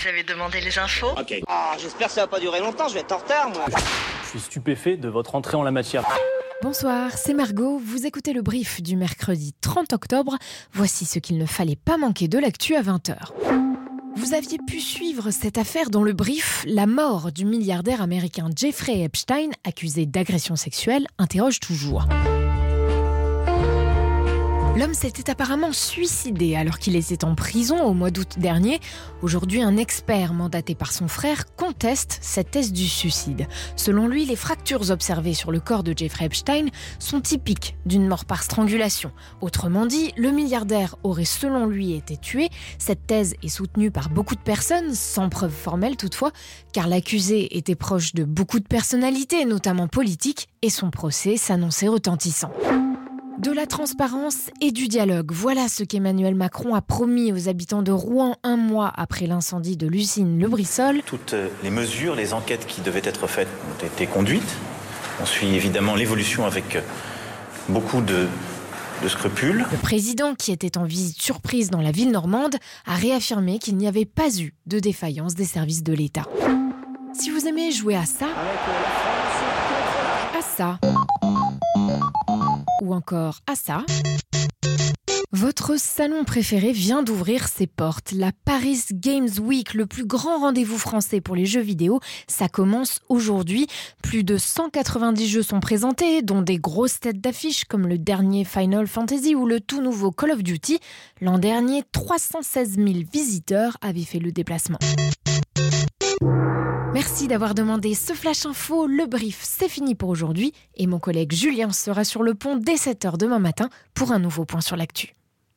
Vous avez demandé les infos ? Ok. Ah, j'espère que ça va pas durer longtemps, je vais être en retard, moi. Je suis stupéfait de votre entrée en la matière. Bonsoir, c'est Margot. Vous écoutez le brief du mercredi 30 octobre. Voici ce qu'il ne fallait pas manquer de l'actu à 20h. Vous aviez pu suivre cette affaire dans le brief. La mort du milliardaire américain Jeffrey Epstein, accusé d'agression sexuelle, interroge toujours. L'homme s'était apparemment suicidé alors qu'il était en prison au mois d'août dernier. Aujourd'hui, un expert mandaté par son frère conteste cette thèse du suicide. Selon lui, les fractures observées sur le corps de Jeffrey Epstein sont typiques d'une mort par strangulation. Autrement dit, le milliardaire aurait selon lui été tué. Cette thèse est soutenue par beaucoup de personnes, sans preuve formelle toutefois, car l'accusé était proche de beaucoup de personnalités, notamment politiques, et son procès s'annonçait retentissant. De la transparence et du dialogue, voilà ce qu'Emmanuel Macron a promis aux habitants de Rouen un mois après l'incendie de l'usine Le Brissol. Toutes les mesures, les enquêtes qui devaient être faites ont été conduites. On suit évidemment l'évolution avec beaucoup de scrupules. Le président, qui était en visite surprise dans la ville normande, a réaffirmé qu'il n'y avait pas eu de défaillance des services de l'État. Si vous aimez jouer à ça, ou encore à ça, votre salon préféré vient d'ouvrir ses portes. La Paris Games Week, le plus grand rendez-vous français pour les jeux vidéo, ça commence aujourd'hui. Plus de 190 jeux sont présentés, dont des grosses têtes d'affiche comme le dernier Final Fantasy ou le tout nouveau Call of Duty. L'an dernier, 316 000 visiteurs avaient fait le déplacement. Merci d'avoir demandé ce Flash Info. Le brief, c'est fini pour aujourd'hui. Et mon collègue Julien sera sur le pont dès 7h demain matin pour un nouveau point sur l'actu.